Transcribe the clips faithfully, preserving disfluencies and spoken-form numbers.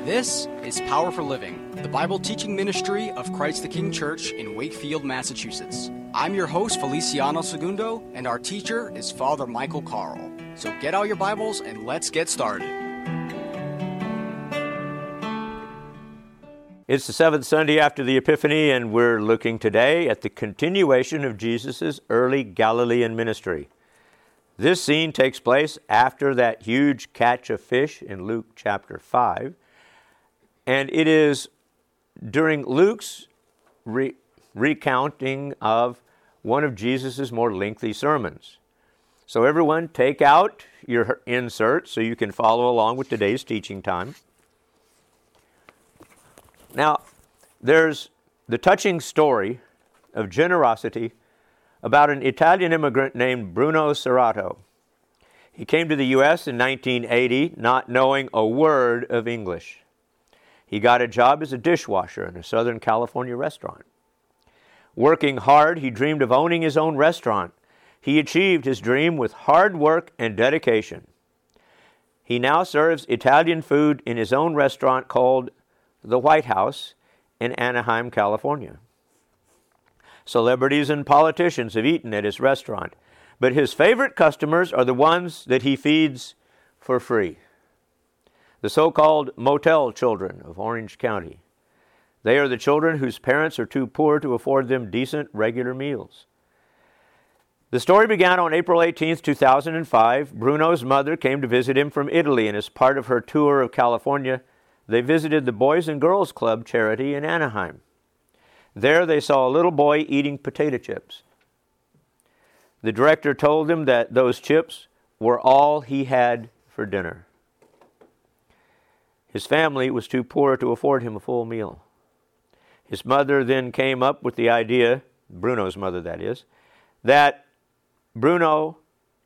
This is Power for Living, the Bible teaching ministry of Christ the King Church in Wakefield, Massachusetts. I'm your host, Feliciano Segundo, and our teacher is Father Michael Carl. So get out your Bibles and let's get started. It's the seventh Sunday after the Epiphany, and we're looking today at the continuation of Jesus' early Galilean ministry. This scene takes place after that huge catch of fish in Luke chapter five, and it is during Luke's re- recounting of one of Jesus' more lengthy sermons. So everyone take out your insert so you can follow along with today's teaching time. Now, there's the touching story of generosity about an Italian immigrant named Bruno Cerrato. He came to the U S in nineteen eighty, not knowing a word of English. He got a job as a dishwasher in a Southern California restaurant. Working hard, he dreamed of owning his own restaurant. He achieved his dream with hard work and dedication. He now serves Italian food in his own restaurant called the White House in Anaheim, California. Celebrities and politicians have eaten at his restaurant, but his favorite customers are the ones that he feeds for free. The so-called motel children of Orange County. They are the children whose parents are too poor to afford them decent, regular meals. The story began on April eighteenth, two thousand five. Bruno's mother came to visit him from Italy, and as part of her tour of California, they visited the Boys and Girls Club charity in Anaheim. There they saw a little boy eating potato chips. The director told them that those chips were all he had for dinner. His family was too poor to afford him a full meal. His mother then came up with the idea, Bruno's mother that is, that Bruno,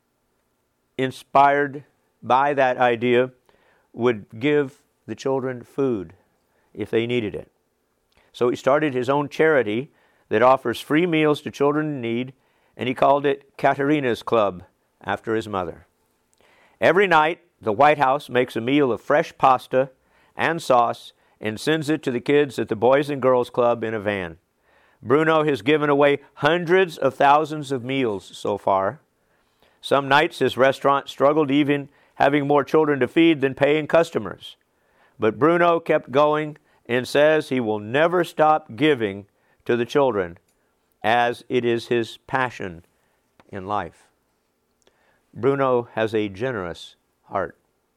inspired by that idea, would give the children food if they needed it. So he started his own charity that offers free meals to children in need, and he called it Caterina's Club after his mother. Every night, the White House makes a meal of fresh pasta and sauce and sends it to the kids at the Boys and Girls Club in a van. Bruno has given away hundreds of thousands of meals so far. Some nights his restaurant struggled even having more children to feed than paying customers. But Bruno kept going and says he will never stop giving to the children, as it is his passion in life. Bruno has a generous heart.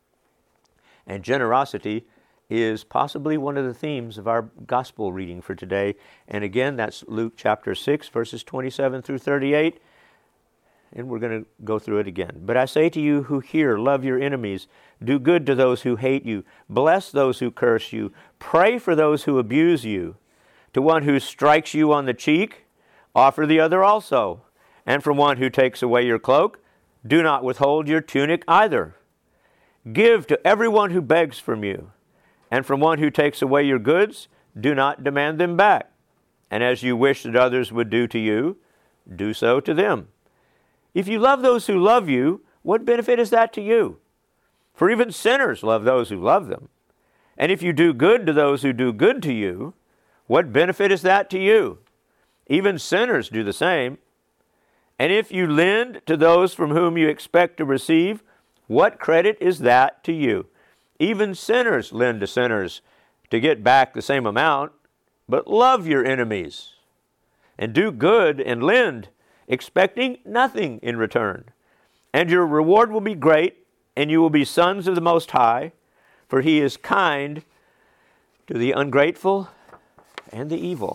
And generosity is possibly one of the themes of our gospel reading for today. And again, that's Luke chapter six, verses twenty-seven through thirty-eight. And we're going to go through it again. But I say to you who hear, love your enemies, do good to those who hate you, bless those who curse you, pray for those who abuse you. To one who strikes you on the cheek, offer the other also. And from one who takes away your cloak, do not withhold your tunic either. Give to everyone who begs from you. And from one who takes away your goods, do not demand them back. And as you wish that others would do to you, do so to them. If you love those who love you, what benefit is that to you? For even sinners love those who love them. And if you do good to those who do good to you, what benefit is that to you? Even sinners do the same. And if you lend to those from whom you expect to receive, what credit is that to you? Even sinners lend to sinners to get back the same amount, but love your enemies and do good and lend, expecting nothing in return. And your reward will be great, and you will be sons of the Most High, for He is kind to the ungrateful and the evil.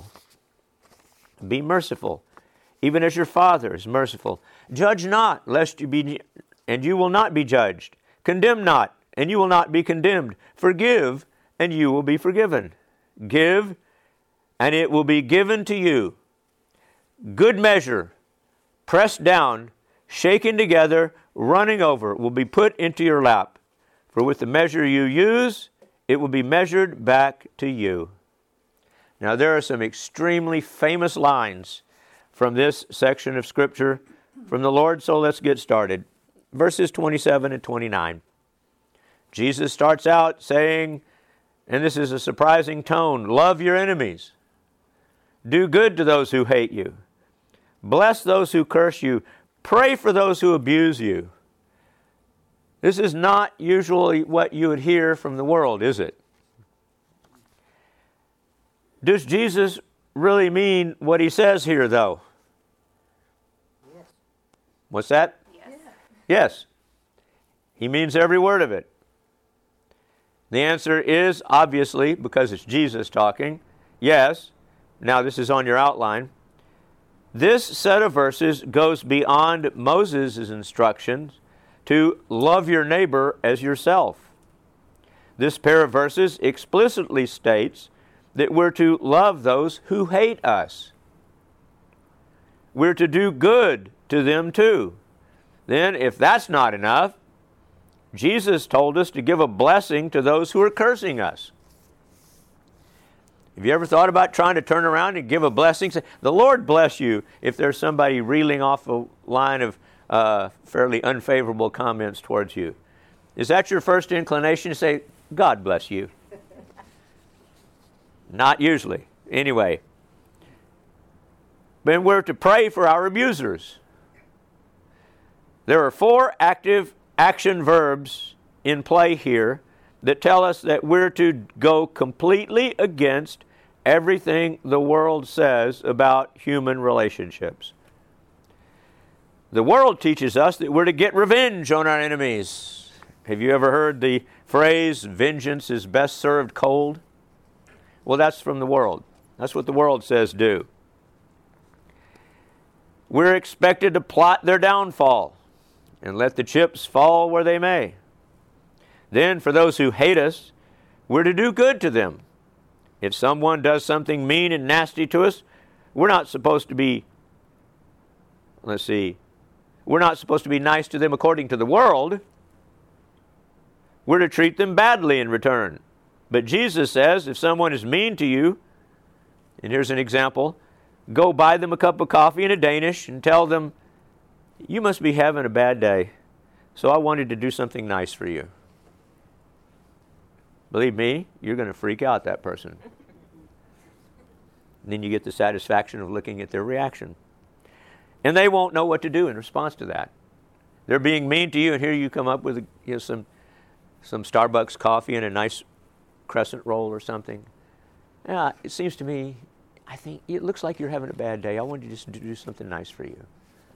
Be merciful, even as your Father is merciful. Judge not, lest you be, and you will not be judged. Condemn not, and you will not be condemned. Forgive, and you will be forgiven. Give, and it will be given to you. Good measure, pressed down, shaken together, running over, will be put into your lap. For with the measure you use, it will be measured back to you. Now there are some extremely famous lines from this section of Scripture from the Lord, so let's get started. Verses twenty-seven and twenty-nine. Jesus starts out saying, And this is a surprising tone. Love your enemies. Do good to those who hate you. Bless those who curse you. Pray for those who abuse you. This is not usually what you would hear from the world, is it? Does Jesus really mean what he says here, though? Yes. What's that? Yes. Yes. He means every word of it. The answer is, obviously, because it's Jesus talking, yes. Now, this is on your outline. This set of verses goes beyond Moses' instructions to love your neighbor as yourself. This pair of verses explicitly states that we're to love those who hate us. We're to do good to them too. Then, if that's not enough, Jesus told us to give a blessing to those who are cursing us. Have you ever thought about trying to turn around and give a blessing? Say, the Lord bless you, if there's somebody reeling off a line of uh, fairly unfavorable comments towards you. Is that your first inclination to say, God bless you? Not usually. Anyway. Then we're to pray for our abusers. There are four active action verbs in play here that tell us that we're to go completely against everything the world says about human relationships. The world teaches us that we're to get revenge on our enemies. Have you ever heard the phrase, vengeance is best served cold? Well, that's from the world. That's what the world says do. We're expected to plot their downfall and let the chips fall where they may. Then, for those who hate us, we're to do good to them. If someone does something mean and nasty to us, we're not supposed to be, let's see, we're not supposed to be nice to them according to the world. We're to treat them badly in return. But Jesus says, if someone is mean to you, and here's an example, go buy them a cup of coffee in a Danish and tell them, you must be having a bad day, so I wanted to do something nice for you. Believe me, you're going to freak out that person. And then you get the satisfaction of looking at their reaction. And they won't know what to do in response to that. They're being mean to you, and here you come up with you know, some, some Starbucks coffee and a nice crescent roll or something. Yeah, it seems to me, I think it looks like you're having a bad day. I wanted to just do something nice for you.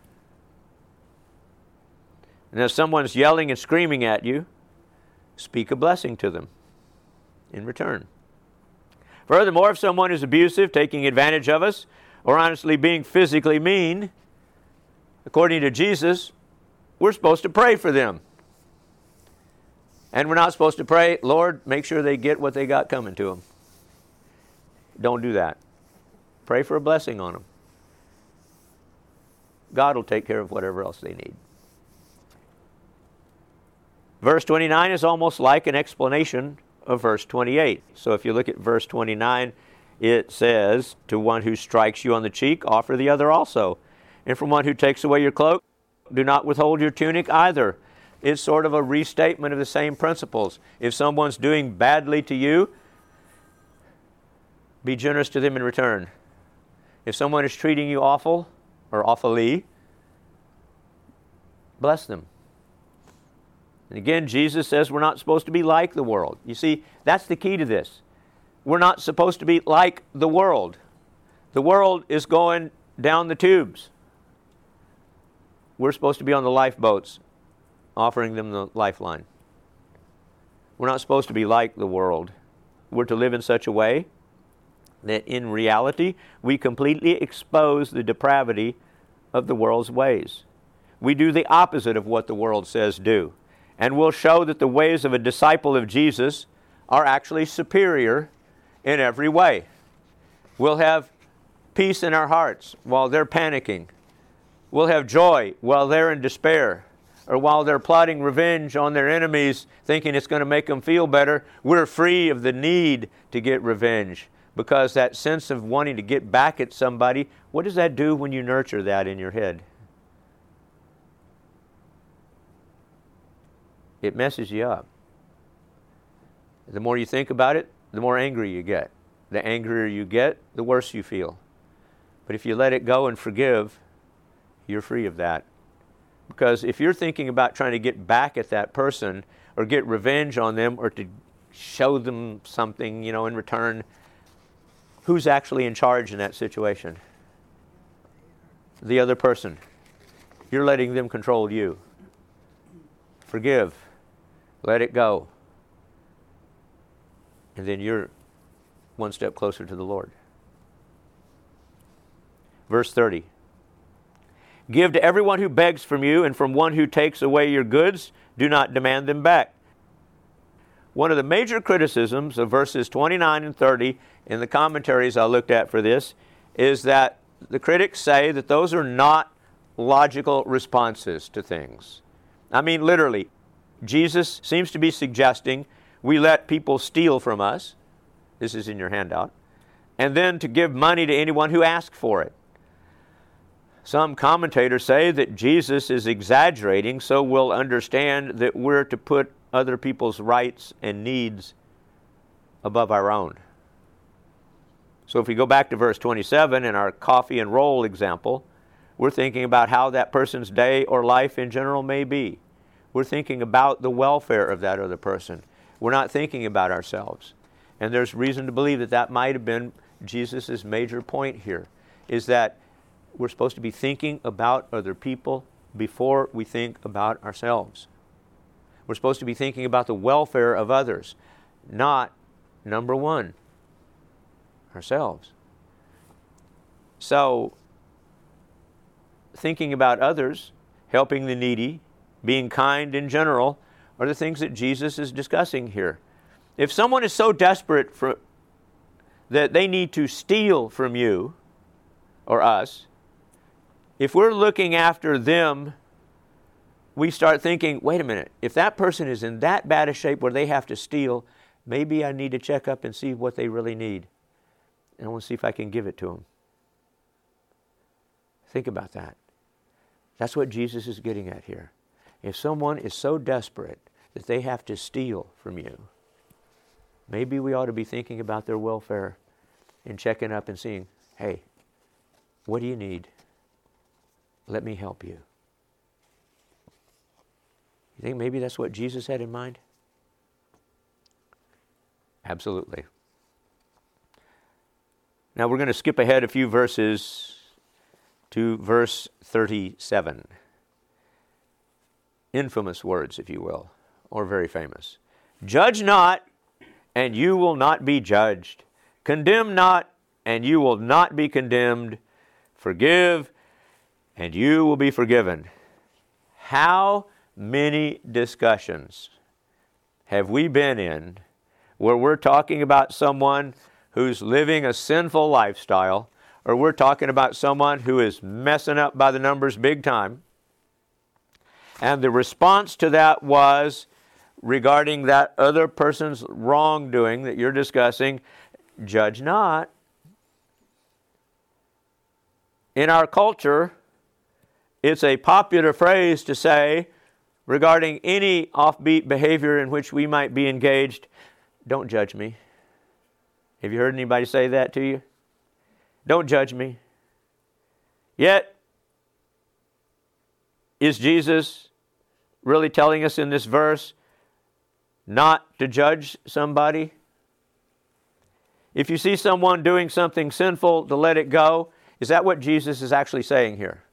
And if someone's yelling and screaming at you, speak a blessing to them in return. Furthermore, if someone is abusive, taking advantage of us, or honestly being physically mean, according to Jesus, we're supposed to pray for them. And we're not supposed to pray, Lord, make sure they get what they got coming to them. Don't do that. Pray for a blessing on them. God will take care of whatever else they need. Verse twenty-nine is almost like an explanation of verse twenty-eight. So if you look at verse twenty-nine, it says, to one who strikes you on the cheek, offer the other also. And from one who takes away your cloak, do not withhold your tunic either. It's sort of a restatement of the same principles. If someone's doing badly to you, be generous to them in return. If someone is treating you awful or awfully, bless them. And again, Jesus says we're not supposed to be like the world. You see, that's the key to this. We're not supposed to be like the world. The world is going down the tubes. We're supposed to be on the lifeboats, offering them the lifeline. We're not supposed to be like the world. We're to live in such a way that in reality we completely expose the depravity of the world's ways. We do the opposite of what the world says do. And we'll show that the ways of a disciple of Jesus are actually superior in every way. We'll have peace in our hearts while they're panicking. We'll have joy while they're in despair. Or while they're plotting revenge on their enemies, thinking it's going to make them feel better, we're free of the need to get revenge. Because that sense of wanting to get back at somebody, what does that do when you nurture that in your head? It messes you up. The more you think about it, the more angry you get. The angrier you get, the worse you feel. But if you let it go and forgive, you're free of that. Because if you're thinking about trying to get back at that person or get revenge on them or to show them something, you know, in return, who's actually in charge in that situation? The other person. You're letting them control you. Forgive. Let it go. And then you're one step closer to the Lord. Verse thirty. Give to everyone who begs from you, and from one who takes away your goods, do not demand them back. One of the major criticisms of verses twenty-nine and thirty in the commentaries I looked at for this is that the critics say that those are not logical responses to things. I mean, literally, Jesus seems to be suggesting we let people steal from us. This is in your handout. And then to give money to anyone who asks for it. Some commentators say that Jesus is exaggerating so we'll understand that we're to put other people's rights and needs above our own. So if we go back to verse twenty-seven in our coffee and roll example, we're thinking about how that person's day or life in general may be. We're thinking about the welfare of that other person. We're not thinking about ourselves. And there's reason to believe that that might have been Jesus' major point here, is that we're supposed to be thinking about other people before we think about ourselves. We're supposed to be thinking about the welfare of others, not, number one, ourselves. So, thinking about others, helping the needy, being kind in general, are the things that Jesus is discussing here. If someone is so desperate for, that they need to steal from you or us, if we're looking after them, we start thinking, wait a minute, if that person is in that bad a shape where they have to steal, maybe I need to check up and see what they really need. And I want to see if I can give it to them. Think about that. That's what Jesus is getting at here. If someone is so desperate that they have to steal from you, maybe we ought to be thinking about their welfare and checking up and seeing, hey, what do you need? Let me help you. You think maybe that's what Jesus had in mind? Absolutely. Now we're going to skip ahead a few verses to verse thirty-seven. Infamous words, if you will, or very famous. Judge not, and you will not be judged. Condemn not, and you will not be condemned. Forgive, and you will be forgiven. How many discussions have we been in where we're talking about someone who's living a sinful lifestyle, or we're talking about someone who is messing up by the numbers big time, and the response to that was, regarding that other person's wrongdoing that you're discussing, judge not. In our culture, it's a popular phrase to say, regarding any offbeat behavior in which we might be engaged, don't judge me. Have you heard anybody say that to you? Don't judge me. Yet, is Jesus really telling us in this verse not to judge somebody? If you see someone doing something sinful, to let it go, is that what Jesus is actually saying here?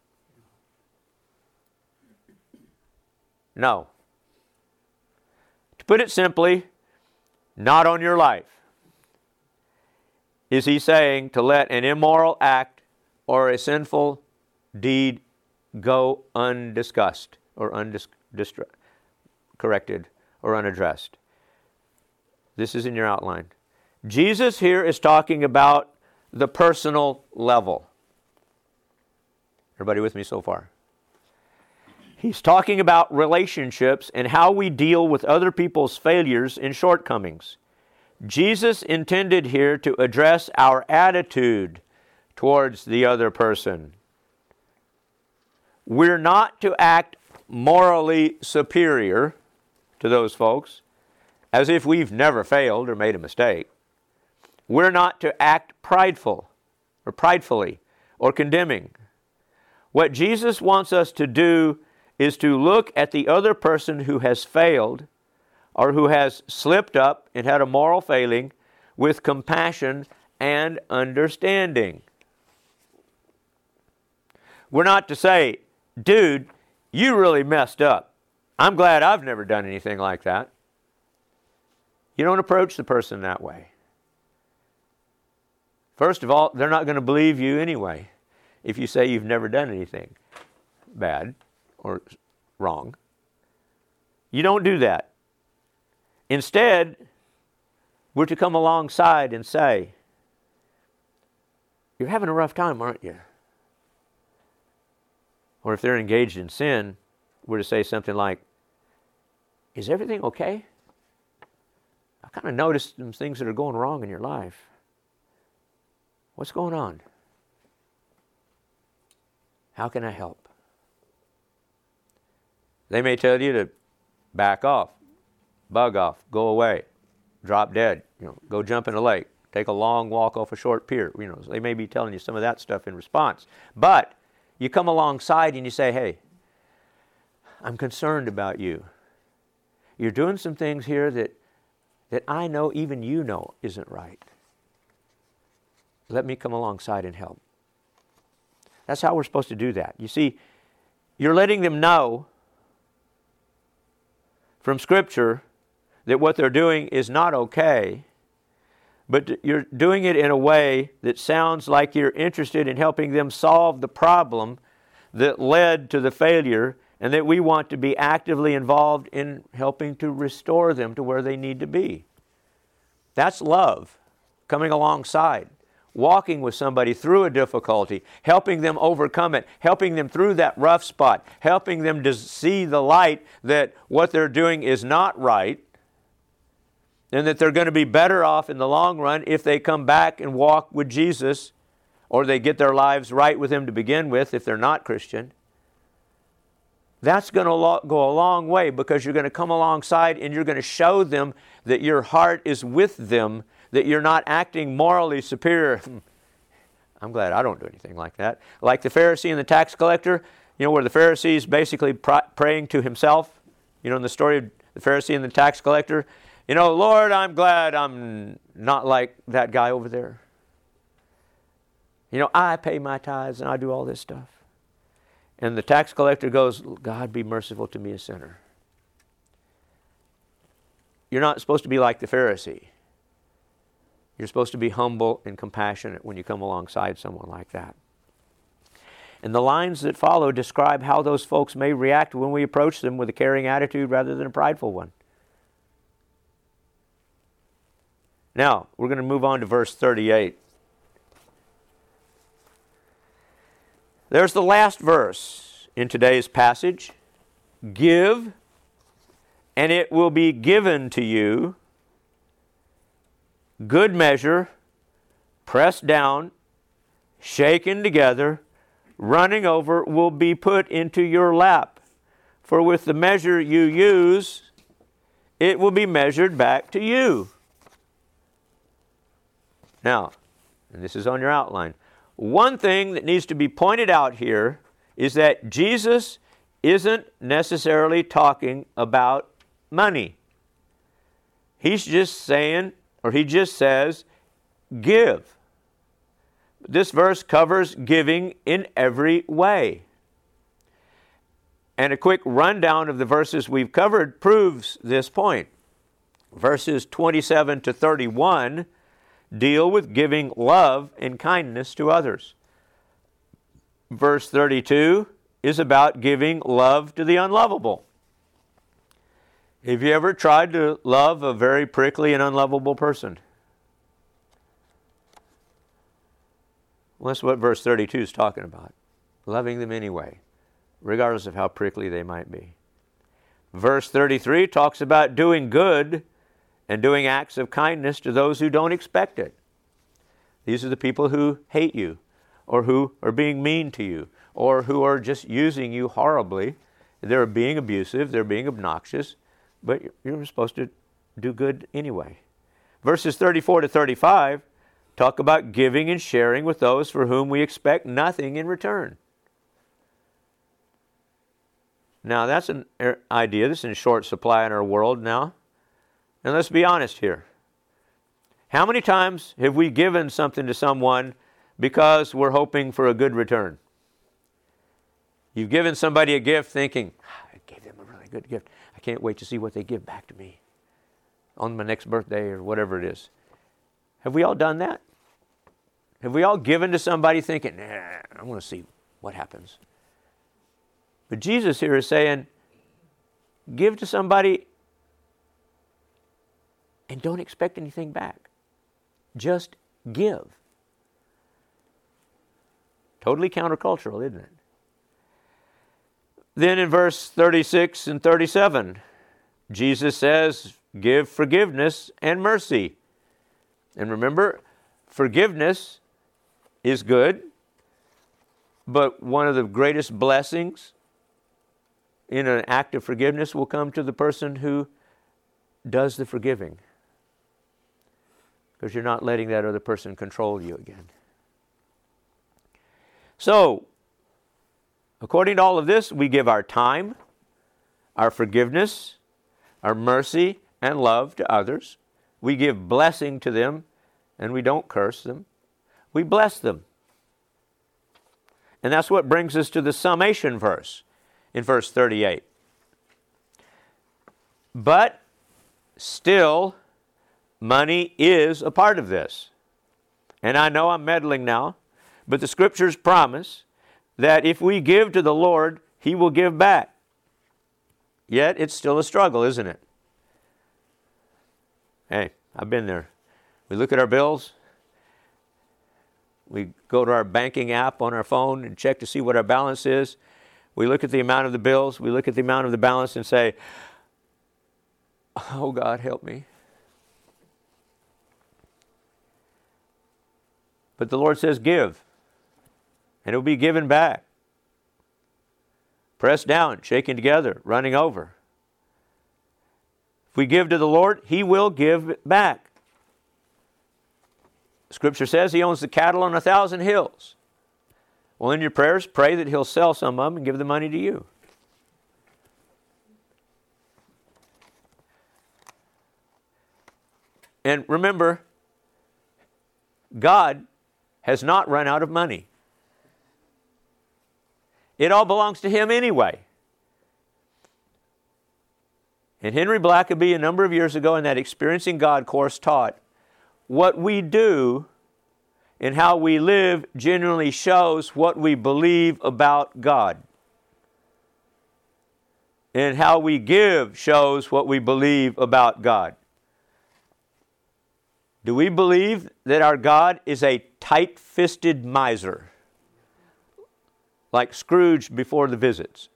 No. To put it simply, not on your life. Is he saying to let an immoral act or a sinful deed go undiscussed or uncorrected or unaddressed? This is in your outline. Jesus here is talking about the personal level. Everybody with me so far? He's talking about relationships and how we deal with other people's failures and shortcomings. Jesus intended here to address our attitude towards the other person. We're not to act morally superior to those folks. as if we've never failed or made a mistake. We're not to act prideful or pridefully or condemning. What Jesus wants us to do is to look at the other person who has failed or who has slipped up and had a moral failing with compassion and understanding. We're not to say, dude, you really messed up. I'm glad I've never done anything like that. You don't approach the person that way. First of all, they're not going to believe you anyway if you say you've never done anything bad or wrong. You don't do that. Instead, we're to come alongside and say, you're having a rough time, aren't you? Or if they're engaged in sin, we're to say something like, is everything okay? I kind of noticed some things that are going wrong in your life. What's going on? How can I help? They may tell you to back off, bug off, go away, drop dead, you know, go jump in a lake, take a long walk off a short pier. You know, they may be telling you some of that stuff in response. But you come alongside and you say, hey, I'm concerned about you. You're doing some things here that, that I know even you know isn't right. Let me come alongside and help. That's how we're supposed to do that. You see, you're letting them know from Scripture that what they're doing is not okay, but you're doing it in a way that sounds like you're interested in helping them solve the problem that led to the failure, and that we want to be actively involved in helping to restore them to where they need to be. That's love, coming alongside, walking with somebody through a difficulty, helping them overcome it, helping them through that rough spot, helping them to see the light that what they're doing is not right, and that they're going to be better off in the long run if they come back and walk with Jesus, or they get their lives right with Him to begin with if they're not Christian. That's going to go a long way, because you're going to come alongside and you're going to show them that your heart is with them, that you're not acting morally superior. I'm glad I don't do anything like that. Like the Pharisee and the tax collector, you know, where the Pharisee is basically pr- praying to himself. You know, in the story of the Pharisee and the tax collector, you know, Lord, I'm glad I'm not like that guy over there. You know, I pay my tithes and I do all this stuff. And the tax collector goes, God, be merciful to me, a sinner. You're not supposed to be like the Pharisee. You're supposed to be humble and compassionate when you come alongside someone like that. And the lines that follow describe how those folks may react when we approach them with a caring attitude rather than a prideful one. Now, we're going to move on to verse thirty-eight. There's the last verse in today's passage. Give, and it will be given to you. Good measure, pressed down, shaken together, running over, will be put into your lap. For with the measure you use, it will be measured back to you. Now, and this is on your outline, one thing that needs to be pointed out here is that Jesus isn't necessarily talking about money. He's just saying, or he just says, give. This verse covers giving in every way. And a quick rundown of the verses we've covered proves this point. Verses twenty-seven to thirty-one deal with giving love and kindness to others. Verse thirty-two is about giving love to the unlovable. Have you ever tried to love a very prickly and unlovable person? Well, that's what verse thirty-two is talking about. Loving them anyway, regardless of how prickly they might be. Verse thirty-three talks about doing good and doing acts of kindness to those who don't expect it. These are the people who hate you, or who are being mean to you, or who are just using you horribly. They're being abusive, they're being obnoxious, but you're supposed to do good anyway. Verses thirty-four to thirty-five talk about giving and sharing with those for whom we expect nothing in return. Now, that's an idea that's in short supply in our world now. And let's be honest here. How many times have we given something to someone because we're hoping for a good return? You've given somebody a gift thinking, I gave them a really good gift. I can't wait to see what they give back to me on my next birthday or whatever it is. Have we all done that? Have we all given to somebody thinking, nah, I want to see what happens? But Jesus here is saying, give to somebody and don't expect anything back. Just give. Totally countercultural, isn't it? Then in verse thirty-six and thirty-seven, Jesus says, give forgiveness and mercy. And remember, forgiveness is good, but one of the greatest blessings in an act of forgiveness will come to the person who does the forgiving, because you're not letting that other person control you again. So, according to all of this, we give our time, our forgiveness, our mercy, and love to others. We give blessing to them, and we don't curse them. We bless them. And that's what brings us to the summation verse in verse thirty-eight. But still, money is a part of this. And I know I'm meddling now, but the Scriptures promise that if we give to the Lord, He will give back. Yet it's still a struggle, isn't it? Hey, I've been there. We look at our bills. We go to our banking app on our phone and check to see what our balance is. We look at the amount of the bills. We look at the amount of the balance and say, oh, God, help me. But the Lord says, give, and it will be given back. Pressed down, shaken together, running over. If we give to the Lord, He will give it back. Scripture says He owns the cattle on a thousand hills. Well, in your prayers, pray that He'll sell some of them and give the money to you. And remember, God has not run out of money. It all belongs to Him anyway. And Henry Blackaby, a number of years ago in that Experiencing God course, taught, what we do and how we live genuinely shows what we believe about God. And how we give shows what we believe about God. Do we believe that our God is a tight-fisted miser, like Scrooge before the visits?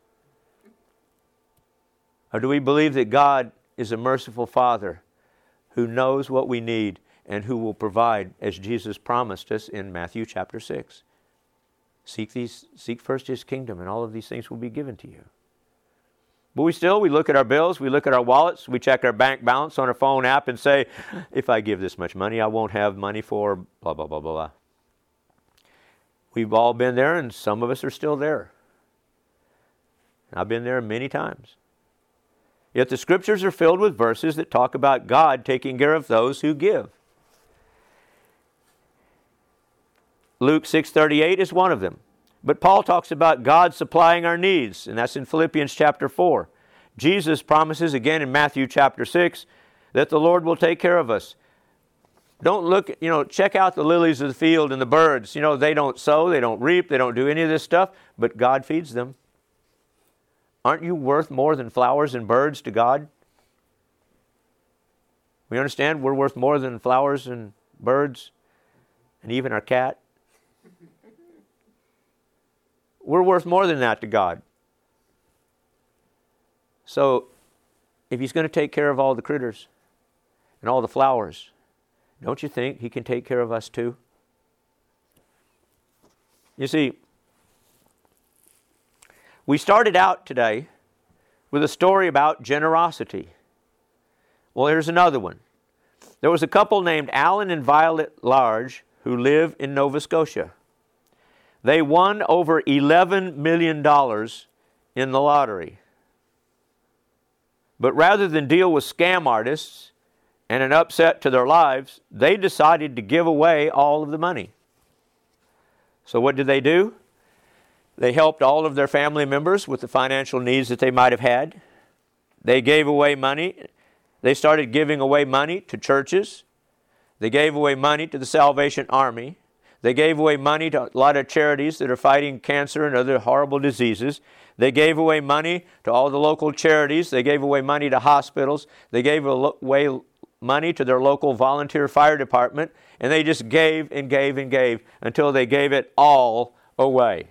Or do we believe that God is a merciful Father who knows what we need and who will provide, as Jesus promised us in Matthew chapter six? Seek these, seek first His kingdom, and all of these things will be given to you. But we still, we look at our bills, we look at our wallets, we check our bank balance on our phone app and say, if I give this much money, I won't have money for blah, blah, blah, blah, blah. We've all been there, and some of us are still there. I've been there many times. Yet the Scriptures are filled with verses that talk about God taking care of those who give. Luke six thirty-eight is one of them. But Paul talks about God supplying our needs, and that's in Philippians chapter four. Jesus promises again in Matthew chapter six that the Lord will take care of us. Don't look, you know, check out the lilies of the field and the birds. You know, they don't sow, they don't reap, they don't do any of this stuff, but God feeds them. Aren't you worth more than flowers and birds to God? We understand we're worth more than flowers and birds and even our cat. We're worth more than that to God. So, if He's going to take care of all the critters and all the flowers, don't you think He can take care of us too? You see, we started out today with a story about generosity. Well, here's another one. There was a couple named Alan and Violet Large who live in Nova Scotia. They won over eleven million dollars in the lottery. But rather than deal with scam artists and an upset to their lives, they decided to give away all of the money. So what did they do? They helped all of their family members with the financial needs that they might have had. They gave away money. They started giving away money to churches. They gave away money to the Salvation Army. They gave away money to a lot of charities that are fighting cancer and other horrible diseases. They gave away money to all the local charities. They gave away money to hospitals. They gave away money to their local volunteer fire department. And they just gave and gave and gave until they gave it all away.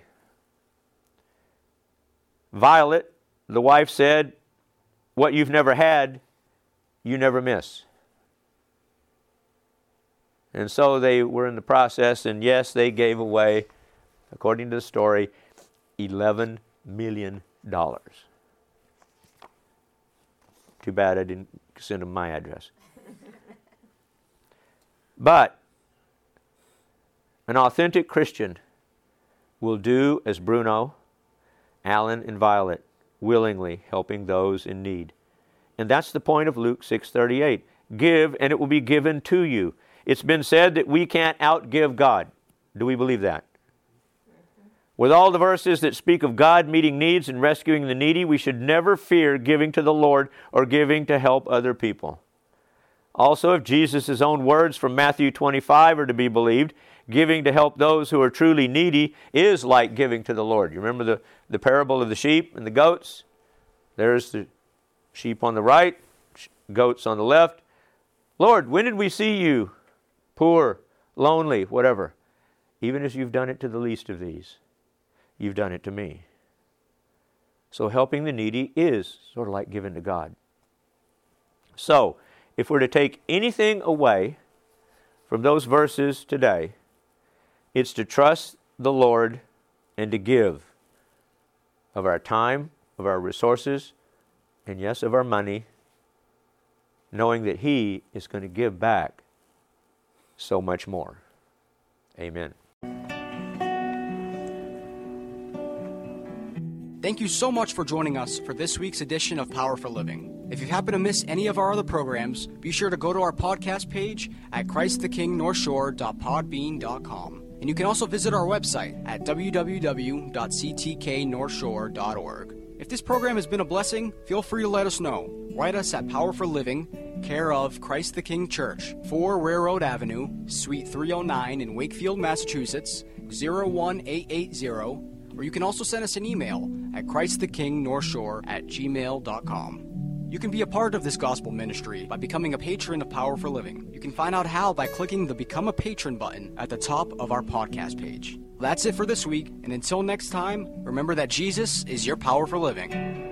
Violet, the wife, said, "What you've never had, you never miss." And so they were in the process, and yes, they gave away, according to the story, eleven million dollars. Too bad I didn't send them my address. But an authentic Christian will do as Bruno, Alan, and Violet, willingly helping those in need. And that's the point of Luke six thirty-eight. Give, and it will be given to you. It's been said that we can't outgive God. Do we believe that? Mm-hmm. With all the verses that speak of God meeting needs and rescuing the needy, we should never fear giving to the Lord or giving to help other people. Also, if Jesus' own words from Matthew twenty-five are to be believed, giving to help those who are truly needy is like giving to the Lord. You remember the, the parable of the sheep and the goats? There's the sheep on the right, goats on the left. Lord, when did we see you poor, lonely, whatever? Even as you've done it to the least of these, you've done it to me. So helping the needy is sort of like giving to God. So, if we're to take anything away from those verses today, it's to trust the Lord and to give of our time, of our resources, and yes, of our money, knowing that He is going to give back so much more. Amen. Thank you so much for joining us for this week's edition of Power for Living. If you happen to miss any of our other programs, be sure to go to our podcast page at christ the king north shore dot podbean dot com. And you can also visit our website at w w w dot c t k north shore dot org. If this program has been a blessing, feel free to let us know. Write us at Power for Living, care of Christ the King Church, four Railroad Avenue, Suite three oh nine in Wakefield, Massachusetts, zero one eight eight zero. Or you can also send us an email at christ the king north shore at gmail dot com. You can be a part of this gospel ministry by becoming a patron of Power for Living. You can find out how by clicking the Become a Patron button at the top of our podcast page. That's it for this week, and until next time, remember that Jesus is your power for living.